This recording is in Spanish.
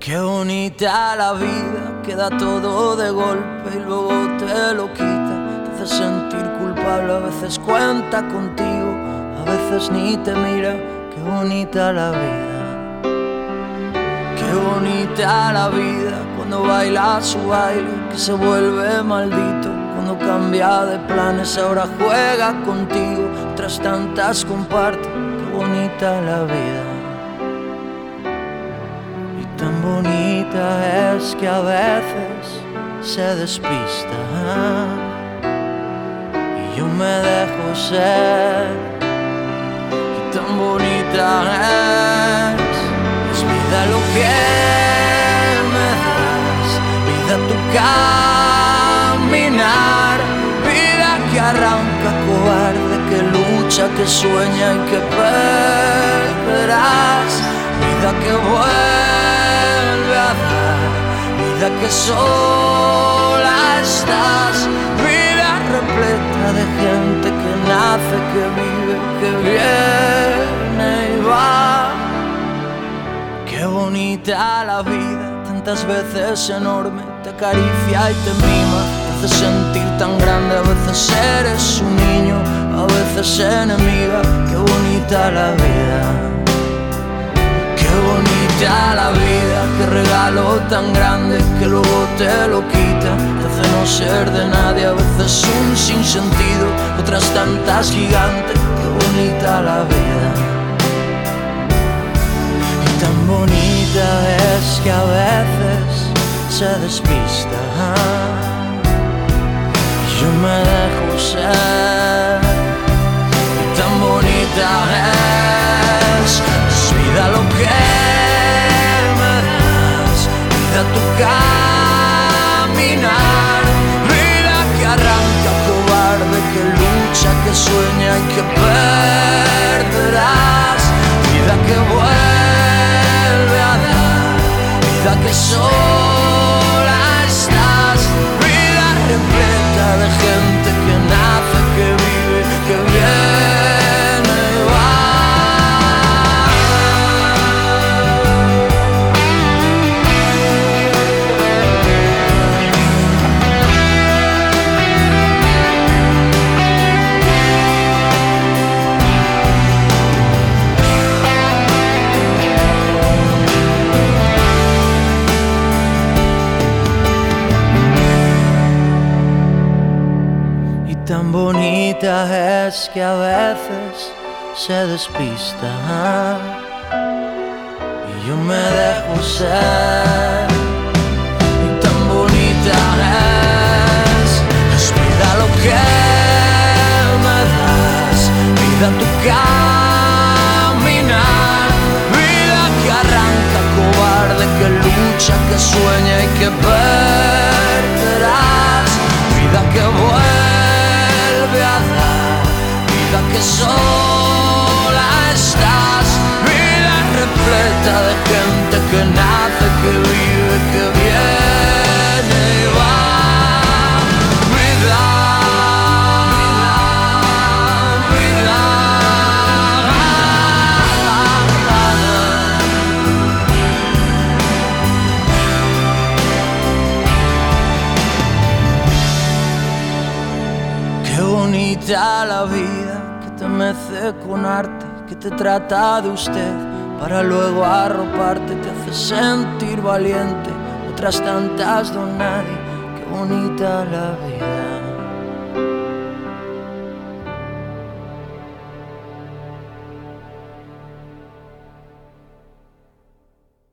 Qué bonita la vida, que da todo de golpe y luego te lo quita. Te hace sentir culpable, a veces cuenta contigo, a veces ni te mira. Qué bonita la vida. Qué bonita la vida, cuando baila su baile, que se vuelve maldito. Cuando cambia de planes, ahora juega contigo, tras tantas comparte. Qué bonita la vida. Tan bonita es que a veces se despista y yo me dejo ser. Y tan bonita es vida lo que me das, vida tu caminar, vida que arranca cobarde, que lucha, que sueña y que perderás, vida que vuelve a dar, vida que sola estás, vida repleta de gente que nace, que vive, que viene y va. Qué bonita la vida, tantas veces enorme, te acaricia y te mima, te hace sentir tan grande, a veces eres un niño, a veces enemiga. Qué bonita la vida. Qué bonita la vida, qué regalo tan grande que luego te lo quita. Te hace no ser de nadie, a veces un sinsentido, otras tantas gigantes. Qué bonita la vida. Y tan bonita es que a veces se despista y yo me dejo ser. Y tan bonita es vida lo que me das, vida tu caminar, vida que arranca cobarde, que lucha, que sueña y que perderás, vida que vuelve a dar, vida que sola estás, vida repleta de gente que nace, que vive, que viene y va. Tan bonita es que a veces se despista y yo me dejo ser. Y tan bonita es vida lo que me das, vida tu caminar, vida que arranca cobarde, que lucha, que sueña y que perderás, vida que vuelve a dar, vida que sola estás, vida repleta de gente que nace, que vive, que viene y va. Vida, vida, qué bonita la vida, que te mece con arte, que te trata de usted para luego arroparte, te hace sentir valiente, otras tantas don nadie. Qué bonita la vida.